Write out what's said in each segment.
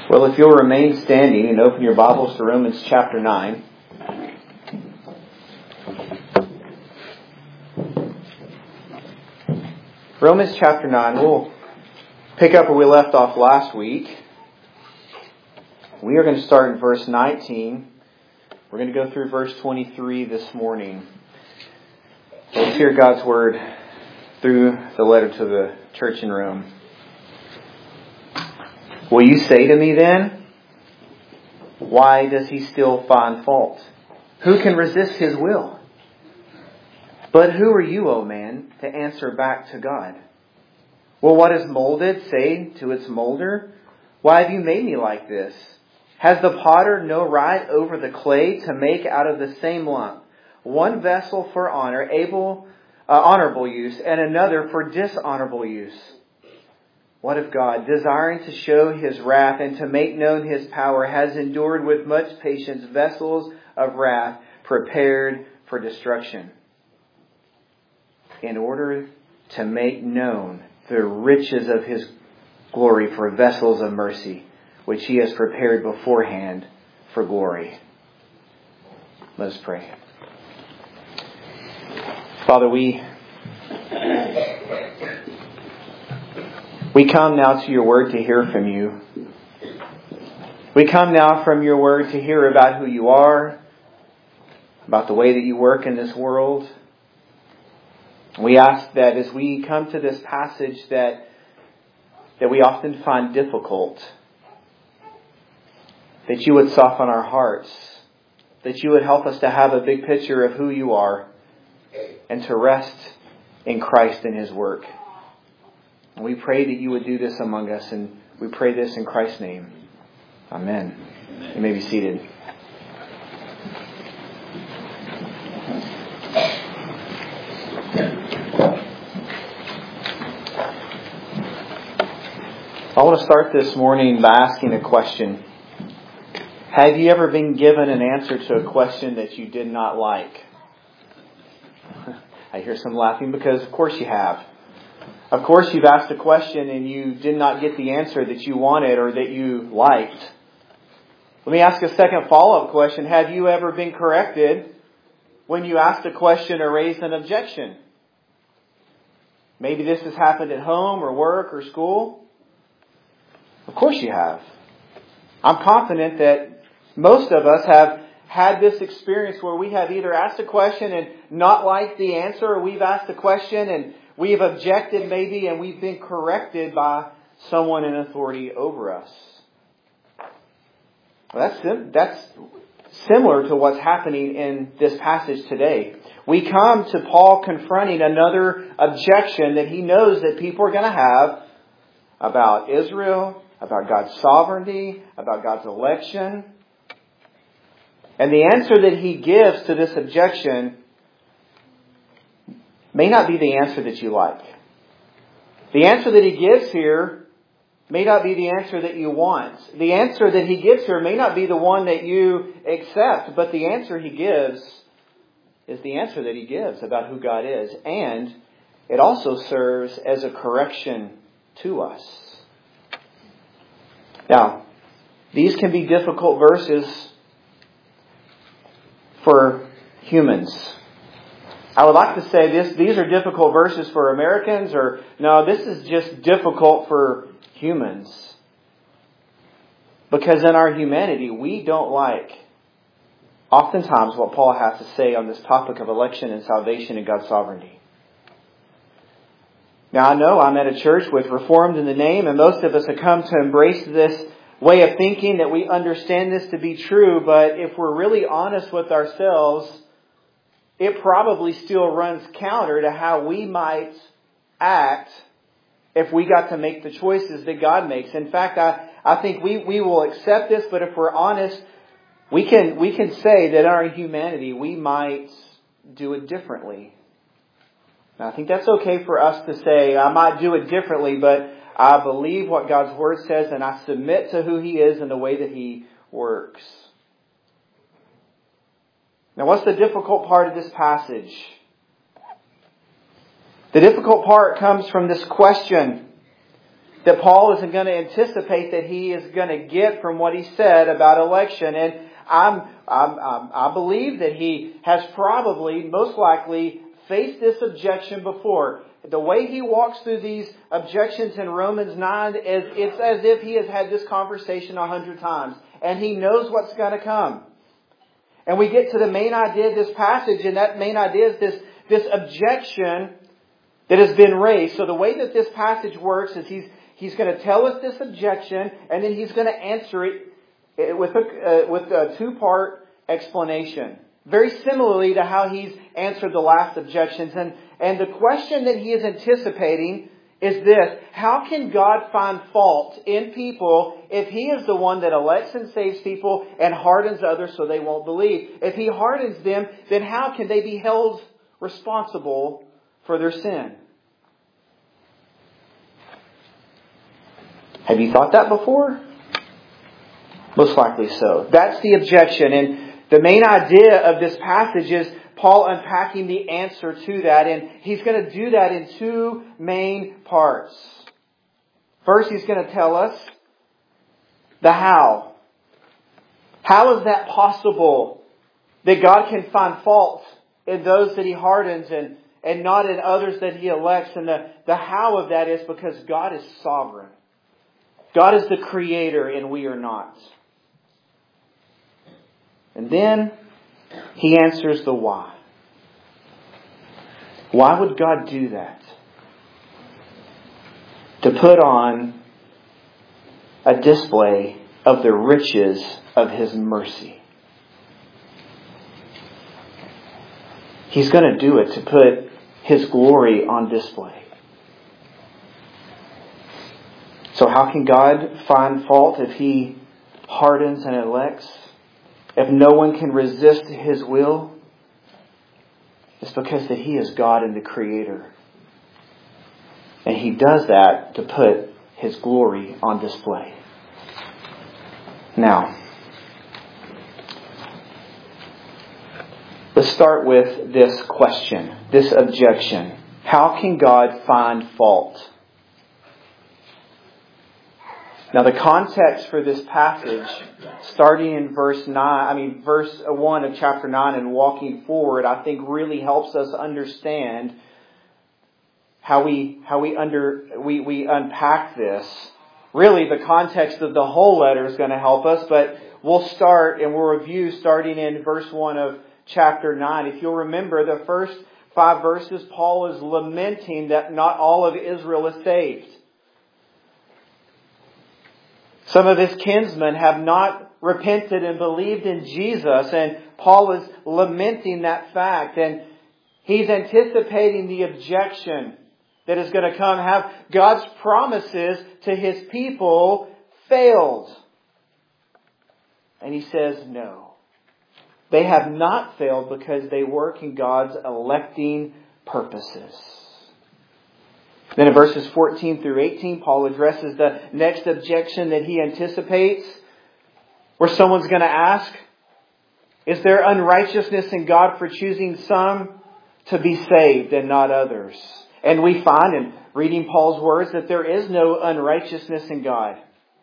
Well, if you'll remain standing and open your Bibles to Romans chapter 9. Romans chapter 9, we'll pick up where we left off last week. We are going to start in verse 19. We're going to go through verse 23 this morning. Let's hear God's Word through the letter to the church in Rome. Will you say to me then, why does he still find fault? Who can resist his will? But who are you, O man, to answer back to God? Will what is molded say to its molder, why have you made me like this? Has the potter no right over the clay to make out of the same lump one vessel for honorable use and another for dishonorable use? What if God, desiring to show His wrath and to make known His power, has endured with much patience vessels of wrath prepared for destruction, in order to make known the riches of His glory for vessels of mercy, which He has prepared beforehand for glory? Let us pray. Father, we come now to your word to hear from you. We come now from your word to hear about who you are, about the way that you work in this world. We ask that as we come to this passage that we often find difficult, that you would soften our hearts, that you would help us to have a big picture of who you are and to rest in Christ and His work. And we pray that you would do this among us, and we pray this in Christ's name. Amen. You may be seated. I want to start this morning by asking a question. Have you ever been given an answer to a question that you did not like? I hear some laughing because of course you have. Of course you've asked a question and you did not get the answer that you wanted or that you liked. Let me ask a second follow-up question. Have you ever been corrected when you asked a question or raised an objection? Maybe this has happened at home or work or school. Of course you have. I'm confident that most of us have had this experience where we have either asked a question and not liked the answer, or we've asked a question and we've objected maybe and we've been corrected by someone in authority over us. That's similar to what's happening in this passage today. We come to Paul confronting another objection that he knows that people are going to have about Israel, about God's sovereignty, about God's election. And the answer that he gives to this objection may not be the answer that you like. The answer that he gives here may not be the answer that you want. The answer that he gives here may not be the one that you accept, but the answer he gives is the answer that he gives about who God is. And it also serves as a correction to us. Now, these can be difficult verses for humans. I would like to say these are difficult verses for Americans, or no, this is just difficult for humans. Because in our humanity, we don't like oftentimes what Paul has to say on this topic of election and salvation and God's sovereignty. Now I know I'm at a church with Reformed in the name, and most of us have come to embrace this way of thinking that we understand this to be true, but if we're really honest with ourselves, it probably still runs counter to how we might act if we got to make the choices that God makes. In fact, I think we will accept this, but if we're honest, we can say that in our humanity we might do it differently. Now, I think that's okay for us to say, I might do it differently, but I believe what God's Word says, and I submit to who He is and the way that He works. Now, what's the difficult part of this passage? The difficult part comes from this question. that Paul isn't going to anticipate that he is going to get from what he said about election. And I believe that he has probably, most likely, faced this objection before. The way he walks through these objections in Romans 9, it's as if he has had this conversation 100 times. And he knows what's going to come. And we get to the main idea of this passage, and that main idea is this objection that has been raised. So the way that this passage works is he's going to tell us this objection, and then he's going to answer it with a two-part explanation. Very similarly to how he's answered the last objections. And the question that he is anticipating is this: how can God find fault in people if He is the one that elects and saves people and hardens others so they won't believe? If He hardens them, then how can they be held responsible for their sin? Have you thought that before? Most likely so. That's the objection. And the main idea of this passage is Paul unpacking the answer to that. And he's going to do that in two main parts. First, he's going to tell us the how. How is that possible that God can find fault in those that He hardens and not in others that He elects? And the how of that is because God is sovereign. God is the Creator and we are not. And then he answers the why. Why would God do that? To put on a display of the riches of His mercy. He's going to do it to put His glory on display. So how can God find fault if He hardens and elects? If no one can resist His will? It's because that He is God and the Creator. And He does that to put His glory on display. Now, let's start with this question, this objection. How can God find fault? Now the context for this passage, starting in verse 1 of chapter 9 and walking forward, I think really helps us understand how we unpack this. Really, the context of the whole letter is going to help us, but we'll start and we'll review starting in verse 1 of chapter 9. If you'll remember, the first 5 verses, Paul is lamenting that not all of Israel is saved. Some of his kinsmen have not repented and believed in Jesus, and Paul is lamenting that fact, and he's anticipating the objection that is going to come. Have God's promises to His people failed? And he says no. They have not failed because they work in God's electing purposes. Then in verses 14 through 18, Paul addresses the next objection that he anticipates, where someone's going to ask, is there unrighteousness in God for choosing some to be saved and not others? And we find in reading Paul's words that there is no unrighteousness in God.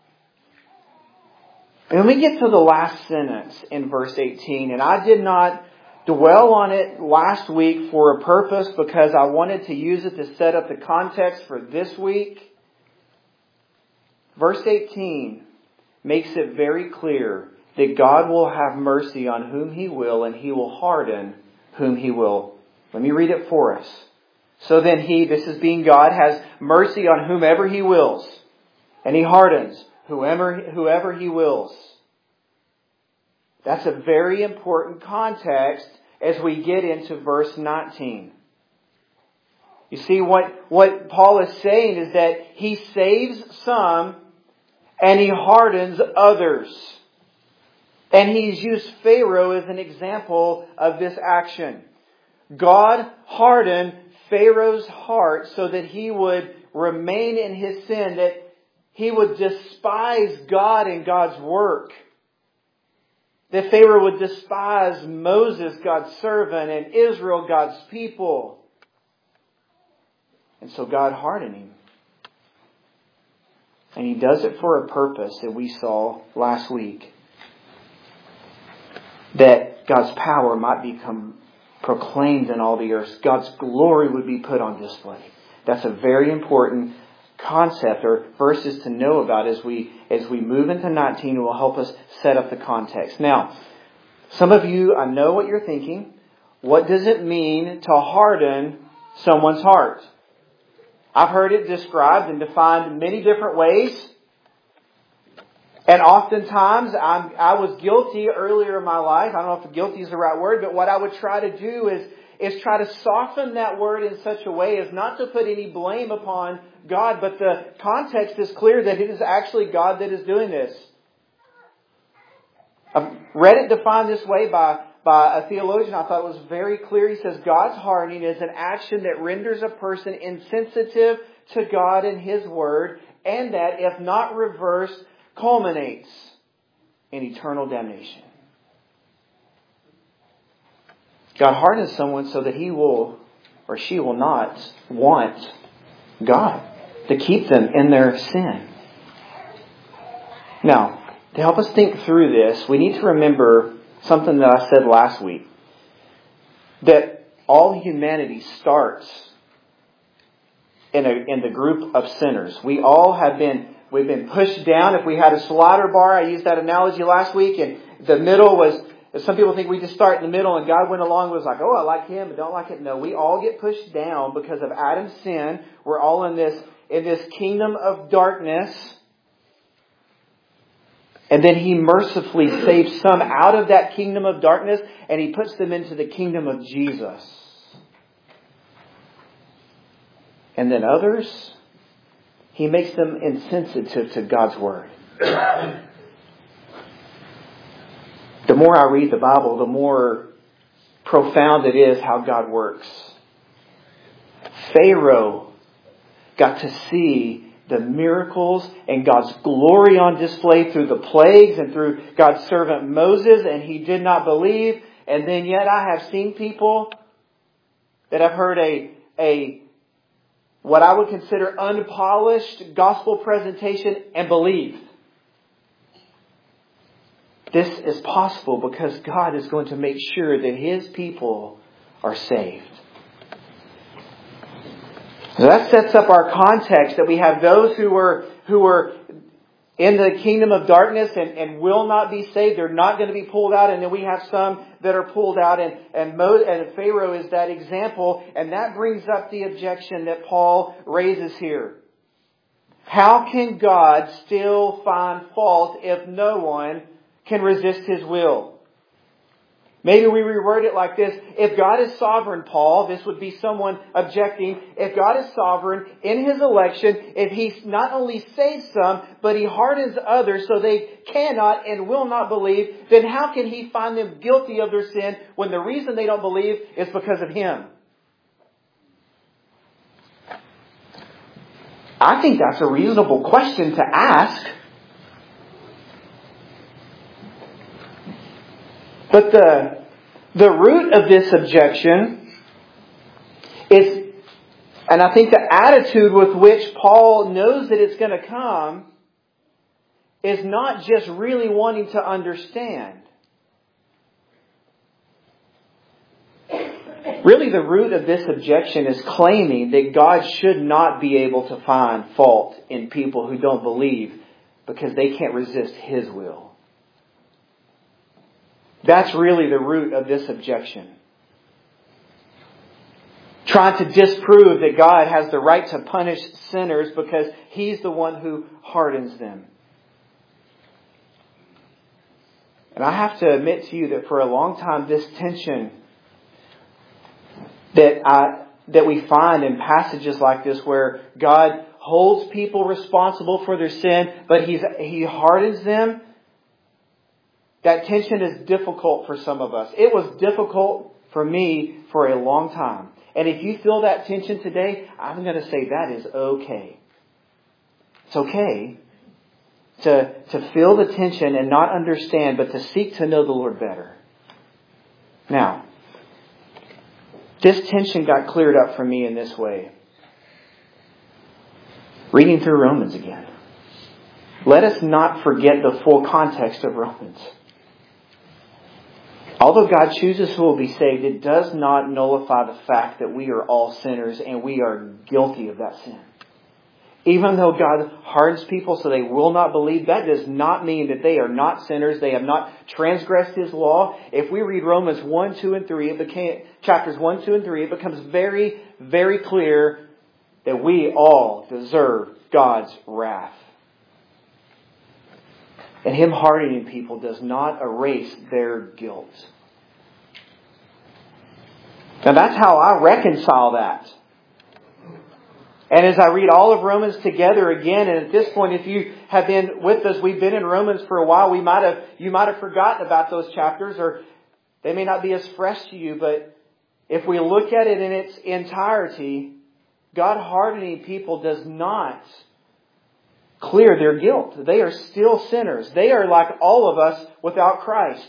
And when we get to the last sentence in verse 18, and I did not dwell on it last week for a purpose because I wanted to use it to set up the context for this week. Verse 18 makes it very clear that God will have mercy on whom He will and He will harden whom He will. Let me read it for us. So then He, this is being God, has mercy on whomever He wills, and He hardens whoever He wills. That's a very important context as we get into verse 19. You see, what Paul is saying is that He saves some and He hardens others. And He's used Pharaoh as an example of this action. God hardened Pharaoh's heart so that he would remain in his sin, that he would despise God and God's work. That Pharaoh would despise Moses, God's servant, and Israel, God's people. And so God hardened him. And He does it for a purpose that we saw last week. That God's power might become proclaimed in all the earth. God's glory would be put on display. That's a very important concept or verses to know about as we move into 19. It will help us set up the context. Now, some of you, I know what you're thinking. What does it mean to harden someone's heart? I've heard it described and defined in many different ways. And oftentimes, I was guilty earlier in my life. I don't know if guilty is the right word, but what I would try to do is try to soften that word in such a way as not to put any blame upon God, but the context is clear that it is actually God that is doing this. I've read it defined this way by a theologian. I thought it was very clear. He says, God's hardening is an action that renders a person insensitive to God and His Word, and that, if not reversed, culminates in eternal damnation. God hardens someone so that he will or she will not want God, to keep them in their sin. Now, to help us think through this, we need to remember something that I said last week. That all humanity starts in the group of sinners. We've been pushed down. If we had a slider bar, I used that analogy last week, and the middle was, some people think we just start in the middle and God went along and was like, oh, I like him, but don't like it. No, we all get pushed down because of Adam's sin. We're all in this kingdom of darkness. And then He mercifully saves some out of that kingdom of darkness and He puts them into the kingdom of Jesus. And then others, He makes them insensitive to God's Word. The more I read the Bible, the more profound it is how God works. Pharaoh got to see the miracles and God's glory on display through the plagues and through God's servant Moses, and he did not believe. And then yet I have seen people that have heard a what I would consider unpolished gospel presentation and believe. This is possible because God is going to make sure that His people are saved. So that sets up our context, that we have those who are in the kingdom of darkness and will not be saved. They're not going to be pulled out. And then we have some that are pulled out. And Pharaoh is that example. And that brings up the objection that Paul raises here. How can God still find fault if no one can resist His will? Maybe we reword it like this. If God is sovereign, Paul, this would be someone objecting. If God is sovereign in His election, if He not only saves some, but He hardens others so they cannot and will not believe, then how can He find them guilty of their sin when the reason they don't believe is because of Him? I think that's a reasonable question to ask. But the root of this objection is, and I think the attitude with which Paul knows that it's going to come, is not just really wanting to understand. Really, the root of this objection is claiming that God should not be able to find fault in people who don't believe because they can't resist His will. That's really the root of this objection. Trying to disprove that God has the right to punish sinners because He's the one who hardens them. And I have to admit to you that for a long time, this tension that we find in passages like this, where God holds people responsible for their sin, but He hardens them, that tension is difficult for some of us. It was difficult for me for a long time. And if you feel that tension today, I'm going to say that is okay. It's okay to feel the tension and not understand, but to seek to know the Lord better. Now, this tension got cleared up for me in this way. Reading through Romans again. let us not forget the full context of Romans. Although God chooses who will be saved, it does not nullify the fact that we are all sinners and we are guilty of that sin. Even though God hardens people so they will not believe, that does not mean that they are not sinners. They have not transgressed His law. If we read Romans 1, 2, and 3, chapters 1, 2, and 3, it becomes very, very clear that we all deserve God's wrath. And Him hardening people does not erase their guilt. Now that's how I reconcile that. And as I read all of Romans together again, and at this point, if you have been with us, we've been in Romans for a while, you might have forgotten about those chapters, or they may not be as fresh to you, but if we look at it in its entirety, God hardening people does not clear their guilt. They are still sinners. They are like all of us without Christ.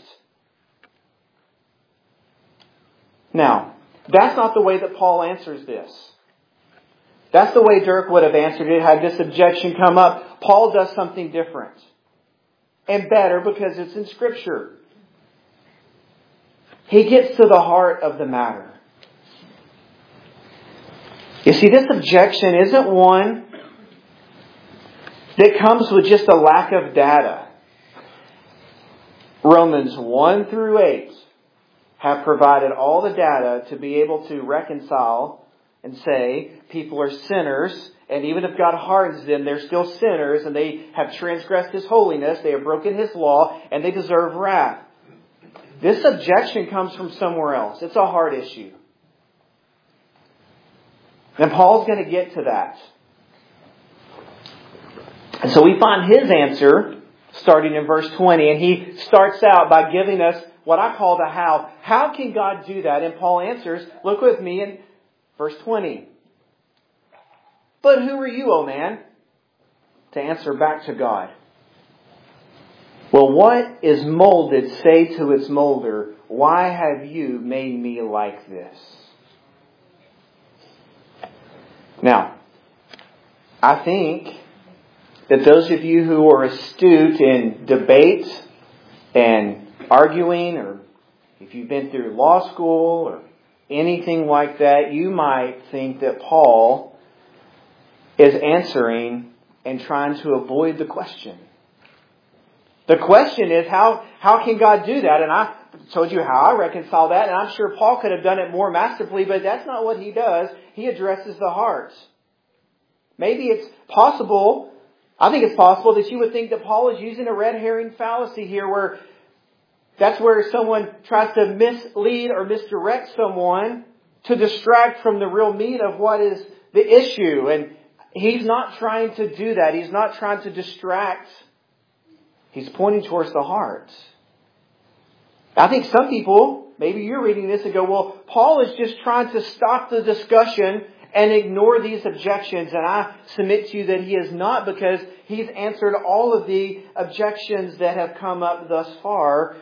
Now, that's not the way that Paul answers this. That's the way Dirk would have answered it had this objection come up. Paul does something different. And better because it's in Scripture. He gets to the heart of the matter. You see, this objection isn't one that comes with just a lack of data. Romans 1 through 8 have provided all the data to be able to reconcile and say people are sinners, and even if God hardens them, they're still sinners, and they have transgressed His holiness, they have broken His law, and they deserve wrath. This objection comes from somewhere else. It's a heart issue. And Paul's going to get to that. And so we find his answer starting in verse 20, and he starts out by giving us what I call the how. How can God do that? And Paul answers, look with me in verse 20. But who are you, O man, to answer back to God? Well, what is molded say to its molder, why have you made me like this? Now, I think that those of you who are astute in debate and arguing, or if you've been through law school or anything like that, you might think that Paul is answering and trying to avoid the question. The question is, how can God do that? And I told you how I reconcile that, and I'm sure Paul could have done it more masterfully, but that's not what he does. He addresses the heart. Maybe it's possible, I think it's possible that you would think that Paul is using a red herring fallacy here, where that's where someone tries to mislead or misdirect someone to distract from the real meat of what is the issue. And he's not trying to do that. He's not trying to distract. He's pointing towards the heart. I think some people, maybe you're reading this and go, well, Paul is just trying to stop the discussion and ignore these objections. And I submit to you that he is not, because he's answered all of the objections that have come up thus far.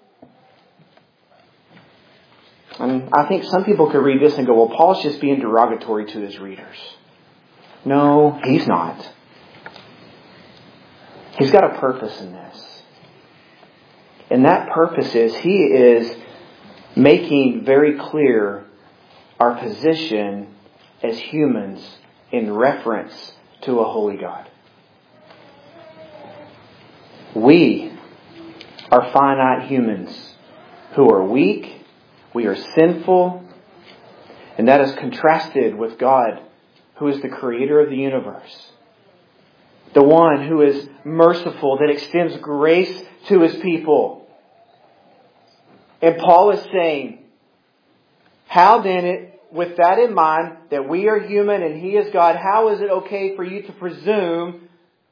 And I think some people could read this and go, well, Paul's just being derogatory to his readers. No, he's not. He's got a purpose in this. And that purpose is he is making very clear our position as humans in reference to a holy God. We are finite humans who are weak. We are sinful. And that is contrasted with God, who is the creator of the universe. The one who is merciful, that extends grace to His people. And Paul is saying, how then, with that in mind, that we are human and He is God, how is it okay for you to presume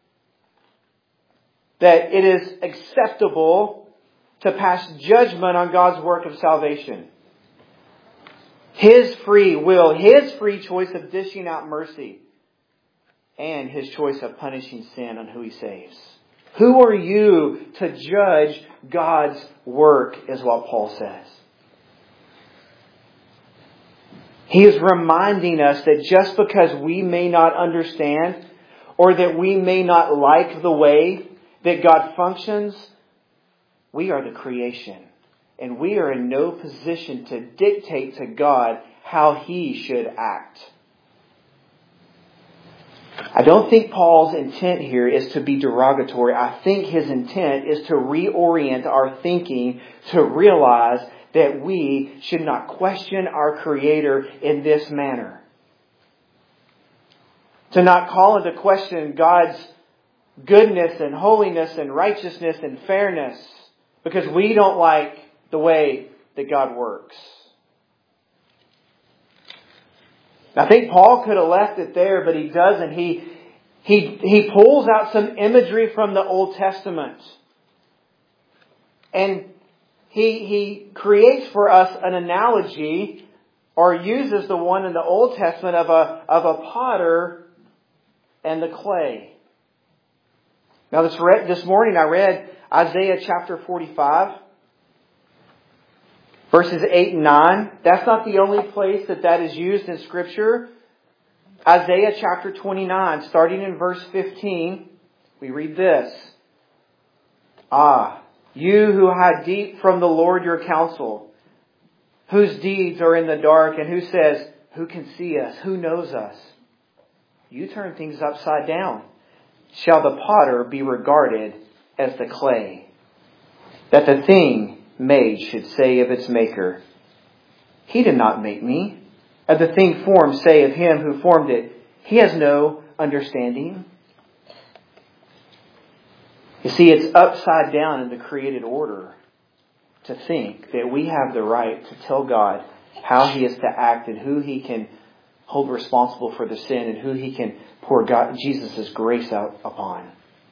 that it is acceptable to pass judgment on God's work of salvation? His free will, His free choice of dishing out mercy, and His choice of punishing sin on who He saves. Who are you to judge God's work, is what Paul says. He is reminding us that just because we may not understand, or that we may not like the way that God functions, we are the creation. And we are in no position to dictate to God how He should act. I don't think Paul's intent here is to be derogatory. I think his intent is to reorient our thinking to realize that we should not question our Creator in this manner. To not call into question God's goodness and holiness and righteousness and fairness because we don't like the way that God works. I think Paul could have left it there, but he doesn't. He pulls out some imagery from the Old Testament. And he creates for us an analogy, or uses the one in the Old Testament of a potter and the clay. Now this morning I read Isaiah chapter 45. Verses 8 and 9. That's not the only place that is used in Scripture. Isaiah chapter 29, starting in verse 15, we read this. Ah, you who hide deep from the Lord your counsel, whose deeds are in the dark, and who says, who can see us? Who knows us? You turn things upside down. Shall the potter be regarded as the clay, that the thing made should say of its maker, He did not make me. And the thing formed say of Him who formed it, He has no understanding. You see, it's upside down in the created order to think that we have the right to tell God how He is to act and who He can hold responsible for the sin and who He can pour Jesus' grace out upon.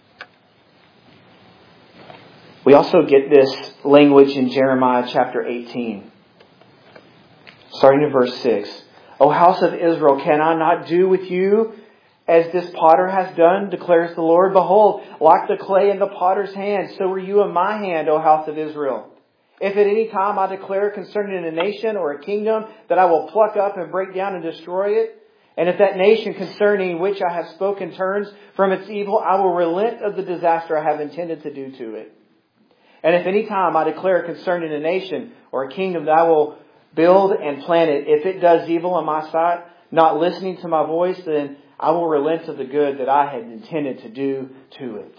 We also get this language in Jeremiah chapter 18. Starting in verse 6. O house of Israel, can I not do with you as this potter has done, declares the Lord? Behold, like the clay in the potter's hand, so are you in my hand, O house of Israel. If at any time I declare concerning a nation or a kingdom that I will pluck up and break down and destroy it, and if that nation concerning which I have spoken turns from its evil, I will relent of the disaster I have intended to do to it. And if any time I declare concerning a nation or a kingdom that I will build and plant it, if it does evil in my sight, not listening to my voice, then I will relent of the good that I had intended to do to it.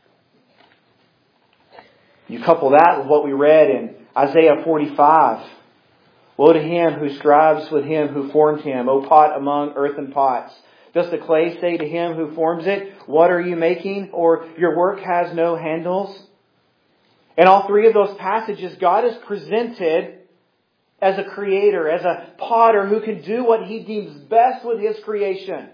You couple that with what we read in Isaiah 45. Woe to him who strives with him who formed him, O pot among earthen pots. Does the clay say to him who forms it, what are you making? Or your work has no handles? In all three of those passages, God is presented as a creator, as a potter who can do what He deems best with His creation.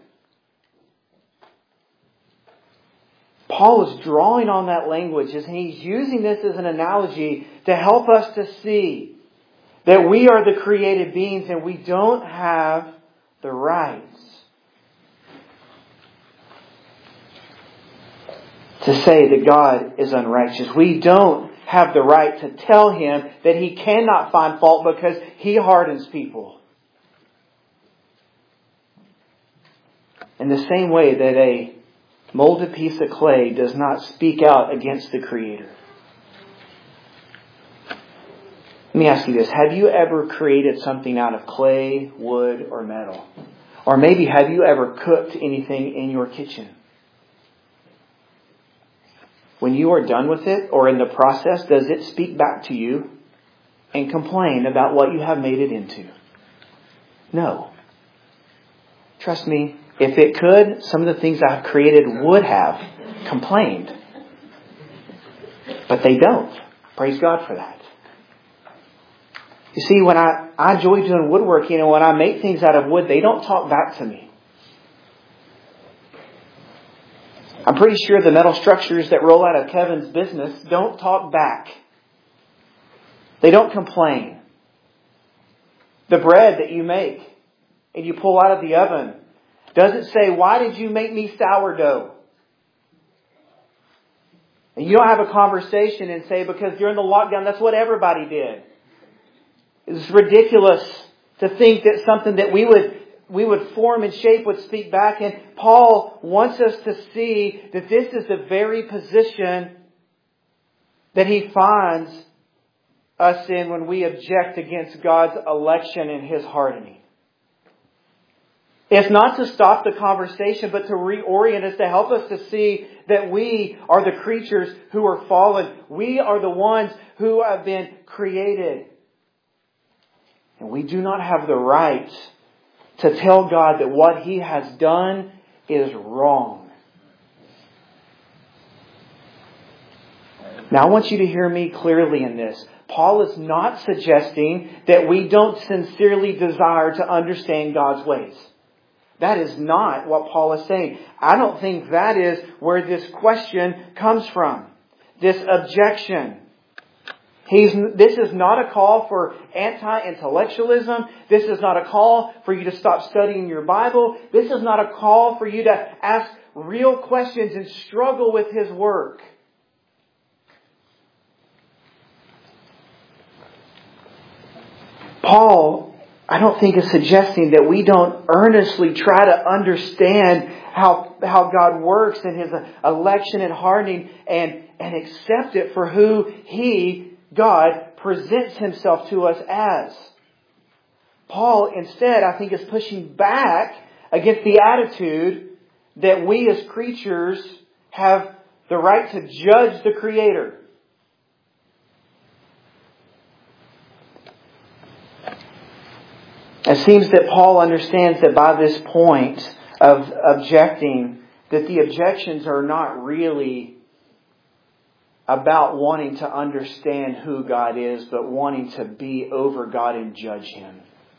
Paul is drawing on that language and he's using this as an analogy to help us to see that we are the created beings and we don't have the rights to say that God is unrighteous. We don't have the right to tell Him that He cannot find fault because He hardens people. In the same way that a molded piece of clay does not speak out against the Creator. Let me ask you this. Have you ever created something out of clay, wood, or metal? Or maybe have you ever cooked anything in your kitchen? When you are done with it or in the process, does it speak back to you and complain about what you have made it into? No. Trust me, if it could, some of the things I've created would have complained. But they don't. Praise God for that. You see, when I enjoy doing woodworking and when I make things out of wood, they don't talk back to me. I'm pretty sure the metal structures that roll out of Kevin's business don't talk back. They don't complain. The bread that you make and you pull out of the oven doesn't say, why did you make me sourdough? And you don't have a conversation and say, because during the lockdown, that's what everybody did. It's ridiculous to think that something that we would we would form and shape would speak back. And Paul wants us to see that this is the very position that he finds us in when we object against God's election and His hardening. It's not to stop the conversation, but to reorient us, to help us to see that we are the creatures who are fallen. We are the ones who have been created. And we do not have the right to tell God that what He has done is wrong. Now I want you to hear me clearly in this. Paul is not suggesting that we don't sincerely desire to understand God's ways. That is not what Paul is saying. I don't think that is where this question comes from. This objection. This is not a call for anti-intellectualism. This is not a call for you to stop studying your Bible. This is not a call for you to ask real questions and struggle with His work. Paul, I don't think is suggesting that we don't earnestly try to understand how God works in His election and hardening and accept it for who He, God, presents Himself to us as. Paul, instead, I think is pushing back against the attitude that we as creatures have the right to judge the Creator. It seems that Paul understands that by this point of objecting, that the objections are not really about wanting to understand who God is, but wanting to be over God and judge Him.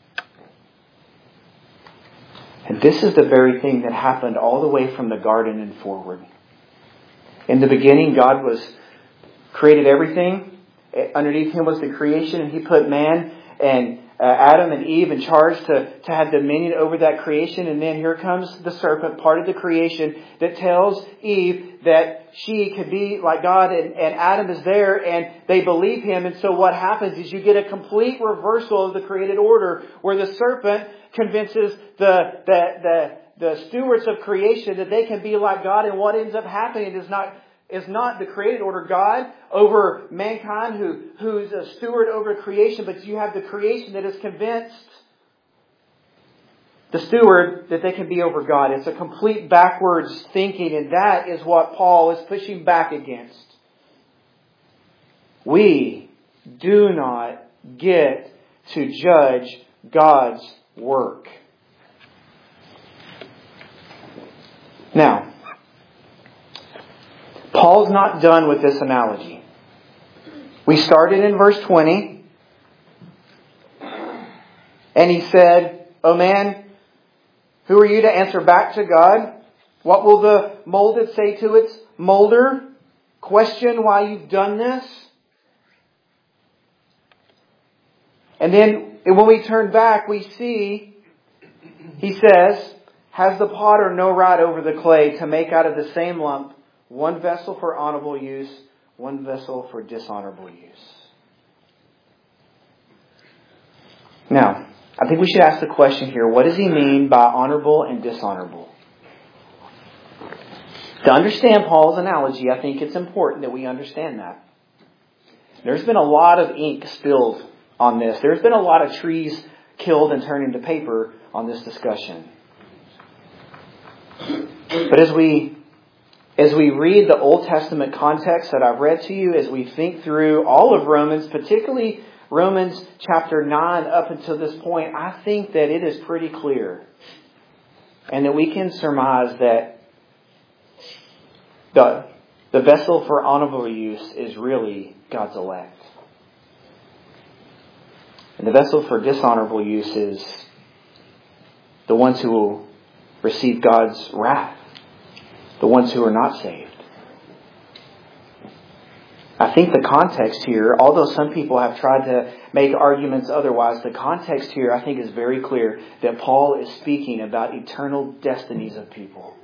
And this is the very thing that happened all the way from the garden and forward. In the beginning, God created everything. Underneath Him was the creation, and He put man and Adam and Eve in charge to have dominion over that creation. And then here comes the serpent, part of the creation, that tells Eve that she could be like God, and Adam is there, and they believe him. And so what happens is you get a complete reversal of the created order, where the serpent convinces the stewards of creation that they can be like God. And what ends up happening is not the created order, God over mankind who's a steward over creation, but you have the creation that is convinced the steward that they can be over God. It's a complete backwards thinking, and that is what Paul is pushing back against. We do not get to judge God's work. Now, Paul's not done with this analogy. We started in verse 20. And he said, "O man, who are you to answer back to God? What will the molded say to its molder? Question why you've done this?" And then when we turn back, we see, he says, "Has the potter no right over the clay to make out of the same lump one vessel for honorable use, one vessel for dishonorable use?" Now, I think we should ask the question here, what does he mean by honorable and dishonorable? To understand Paul's analogy, I think it's important that we understand that. There's been a lot of ink spilled on this. There's been a lot of trees killed and turned into paper on this discussion. But as we read the Old Testament context that I've read to you, as we think through all of Romans, particularly Romans chapter 9 up until this point, I think that it is pretty clear. And that we can surmise that the vessel for honorable use is really God's elect. And the vessel for dishonorable use is the ones who will receive God's wrath. The ones who are not saved. I think the context here, although some people have tried to make arguments otherwise, the context here I think is very clear that Paul is speaking about eternal destinies of people.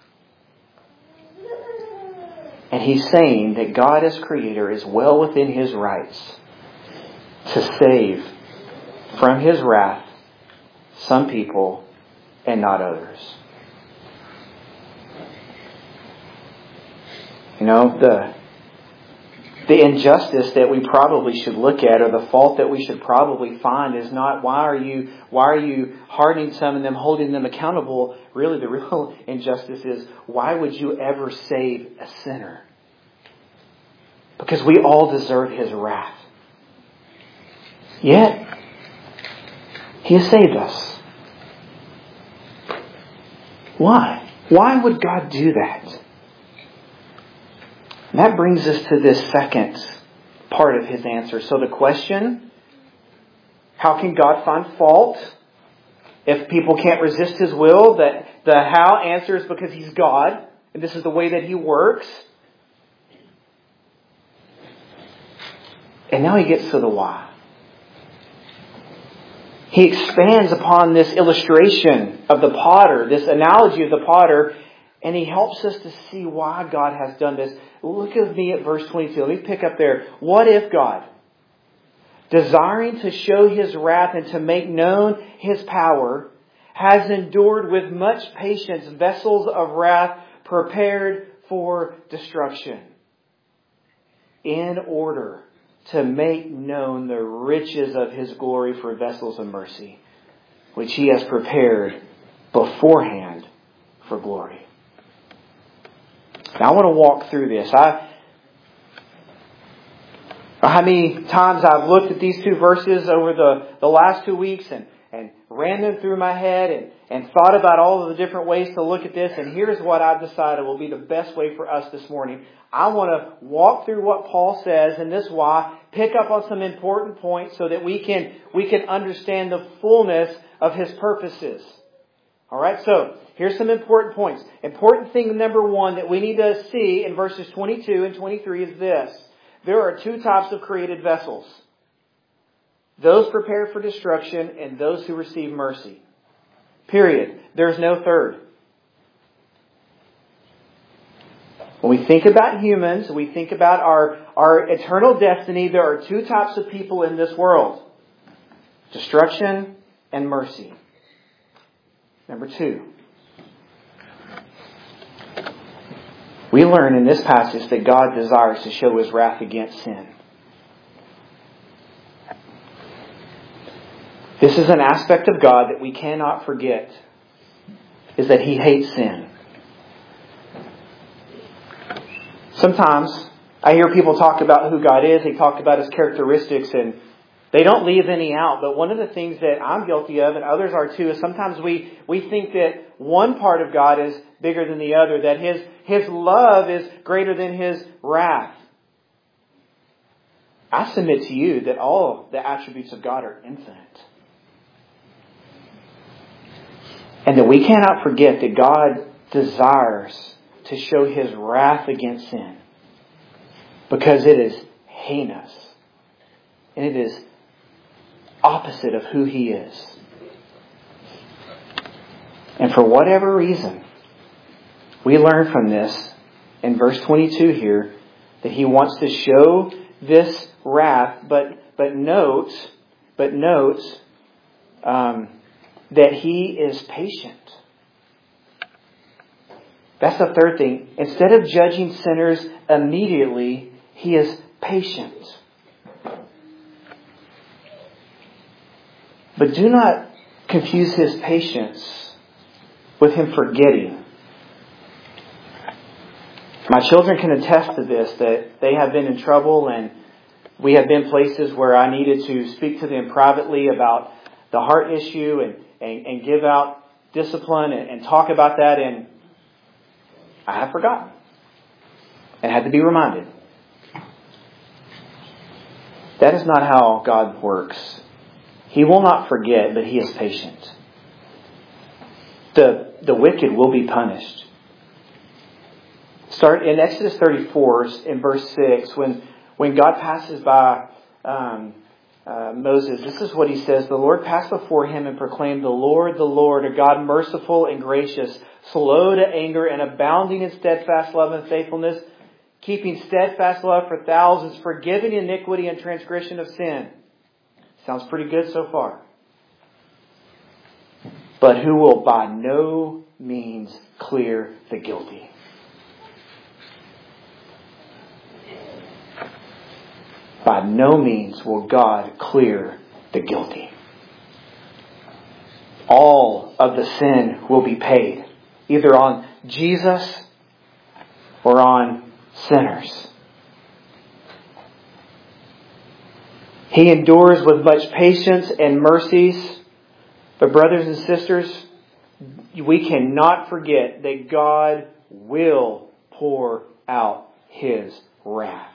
And he's saying that God as Creator is well within His rights to save from His wrath some people and not others. You know, the injustice that we probably should look at, or the fault that we should probably find, is not why are you hardening some and them holding them accountable. Really, the real injustice is, why would you ever save a sinner? Because we all deserve His wrath. Yet, He has saved us. Why? Why would God do that? And that brings us to this second part of His answer. So the question, how can God find fault if people can't resist His will? The how answer is because He's God, and this is the way that He works. And now He gets to the why. He expands upon this illustration of the potter, this analogy of the potter, and He helps us to see why God has done this. Look at me at verse 22. Let me pick up there. What if God, desiring to show His wrath and to make known His power, has endured with much patience vessels of wrath prepared for destruction, in order to make known the riches of His glory for vessels of mercy, which He has prepared beforehand for glory. Now I want to walk through this. How many times I've looked at these two verses over the last 2 weeks and ran them through my head and thought about all of the different ways to look at this. And here's what I've decided will be the best way for us this morning. I want to walk through what Paul says in this why, pick up on some important points so that we can understand the fullness of His purposes. All right, so here's some important points. Important thing number one that we need to see in verses 22 and 23 is this. There are two types of created vessels. Those prepared for destruction and those who receive mercy. Period. There's no third. When we think about humans, we think about our eternal destiny, there are two types of people in this world. Destruction and mercy. Number two. We learn in this passage that God desires to show His wrath against sin. This is an aspect of God that we cannot forget, is that He hates sin. Sometimes I hear people talk about who God is, they talk about His characteristics, and they don't leave any out. But one of the things that I'm guilty of, and others are too, is sometimes we think that one part of God is bigger than the other, that His love is greater than His wrath. I submit to you that all the attributes of God are infinite. And that we cannot forget that God desires to show His wrath against sin. Because it is heinous. And it is opposite of who He is. And for whatever reason, we learn from this in verse 22 here that He wants to show this wrath, but note that He is patient. That's the third thing. Instead of judging sinners immediately, He is patient. But do not confuse His patience with Him forgetting. My children can attest to this, that they have been in trouble, and we have been places where I needed to speak to them privately about the heart issue and give out discipline and talk about that, and I have forgotten and had to be reminded. That is not how God works. He will not forget, but He is patient. The wicked will be punished. Start in Exodus 34, in verse 6, when God passes by Moses, this is what He says. The Lord passed before him and proclaimed, the Lord, a God merciful and gracious, slow to anger and abounding in steadfast love and faithfulness, keeping steadfast love for thousands, forgiving iniquity and transgression of sin. Sounds pretty good so far. but who will by no means clear the guilty. By no means will God clear the guilty. All of the sin will be paid, either on Jesus or on sinners. He endures with much patience and mercies. But brothers and sisters, we cannot forget that God will pour out His wrath.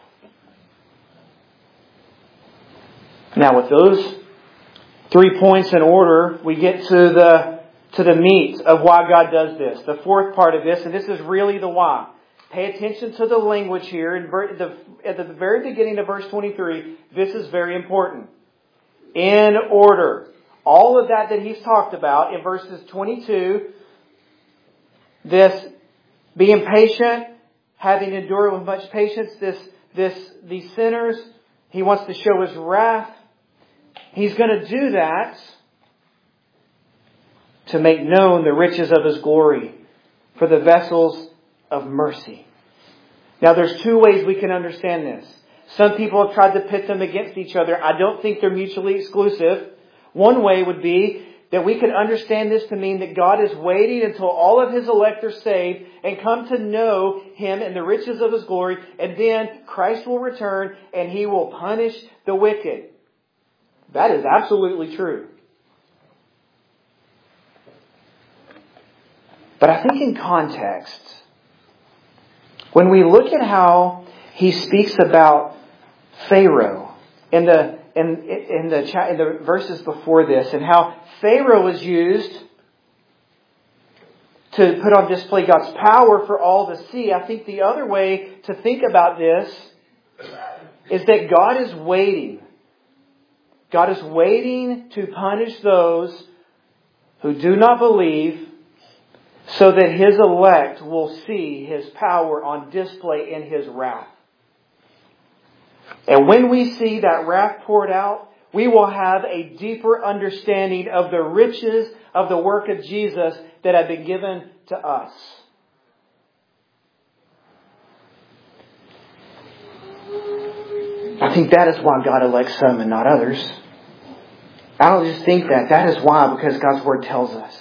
Now, with those 3 points in order, we get to the meat of why God does this. The fourth part of this, and this is really the why. Pay attention to the language here. At the very beginning of verse 23, this is very important. In order. All of that He's talked about in verses 22, this being patient, having endured with much patience, these sinners, He wants to show His wrath. He's going to do that to make known the riches of His glory for the vessels of mercy. Now there's two ways we can understand this. Some people have tried to pit them against each other. I don't think they're mutually exclusive. One way would be that we could understand this to mean that God is waiting until all of His elect are saved and come to know Him and the riches of His glory, and then Christ will return and He will punish the wicked. That is absolutely true. But I think in context, when we look at how He speaks about Pharaoh in the verses before this, and how Pharaoh was used to put on display God's power for all to see, I think the other way to think about this is that God is waiting. God is waiting to punish those who do not believe, so that His elect will see His power on display in His wrath. And when we see that wrath poured out, we will have a deeper understanding of the riches of the work of Jesus that have been given to us. I think that is why God elects some and not others. I don't just think that. That is why, because God's Word tells us.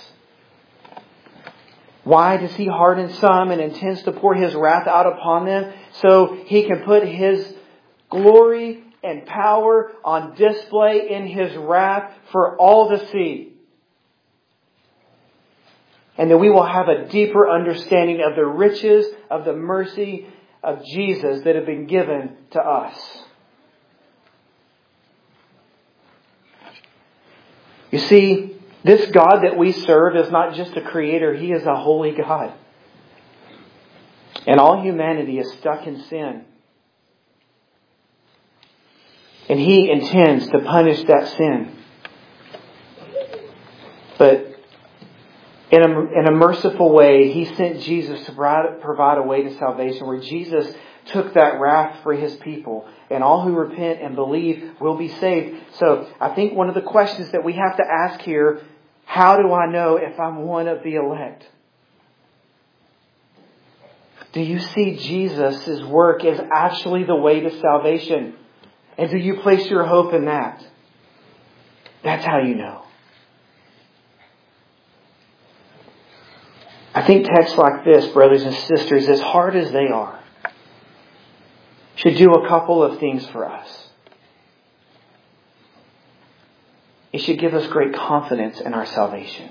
Why does He harden some and intends to pour His wrath out upon them? So He can put His glory and power on display in His wrath for all to see. And that we will have a deeper understanding of the riches of the mercy of Jesus that have been given to us. You see, this God that we serve is not just a creator. He is a holy God. And all humanity is stuck in sin. And He intends to punish that sin. But in a merciful way, He sent Jesus to provide a way to salvation, where Jesus took that wrath for His people. And all who repent and believe will be saved. So I think one of the questions that we have to ask here, how do I know if I'm one of the elect? Do you see Jesus' work as actually the way to salvation? And do you place your hope in that? That's how you know. I think texts like this, brothers and sisters, as hard as they are, should do a couple of things for us. It should give us great confidence in our salvation.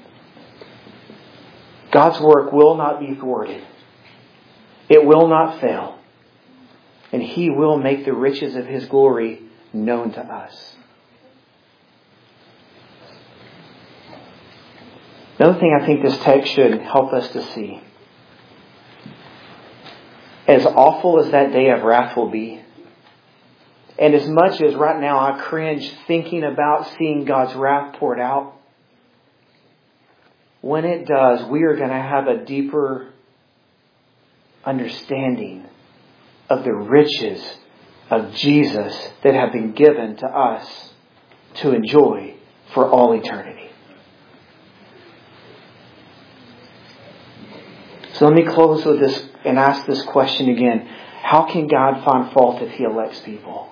God's work will not be thwarted. It will not fail. And He will make the riches of His glory known to us. Another thing I think this text should help us to see. As awful as that day of wrath will be, and as much as right now I cringe thinking about seeing God's wrath poured out, when it does, we are going to have a deeper understanding of the riches of Jesus that have been given to us to enjoy for all eternity. So let me close with this and ask this question again. How can God find fault if He elects people?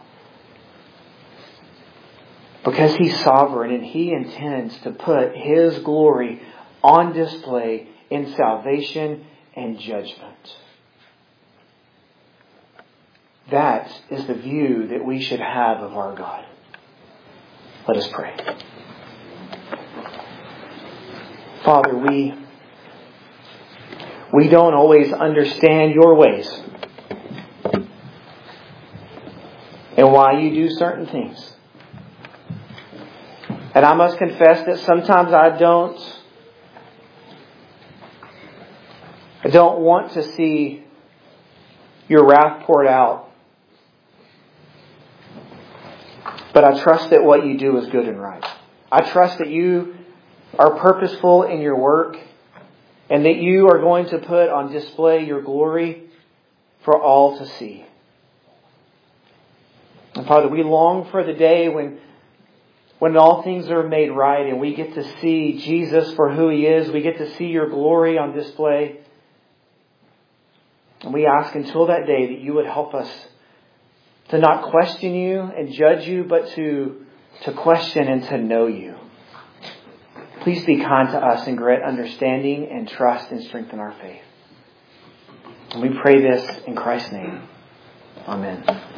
Because He's sovereign and He intends to put His glory on display in salvation and judgment. That is the view that we should have of our God. Let us pray. Father, we don't always understand your ways and why you do certain things. And I must confess that sometimes I don't want to see your wrath poured out. But I trust that what you do is good and right. I trust that you are purposeful in your work and that you are going to put on display your glory for all to see. And Father, we long for the day when all things are made right and we get to see Jesus for who He is. We get to see your glory on display. And we ask until that day that you would help us to not question you and judge you, but to question and to know you. Please be kind to us and grant understanding and trust and strengthen our faith. And we pray this in Christ's name. Amen.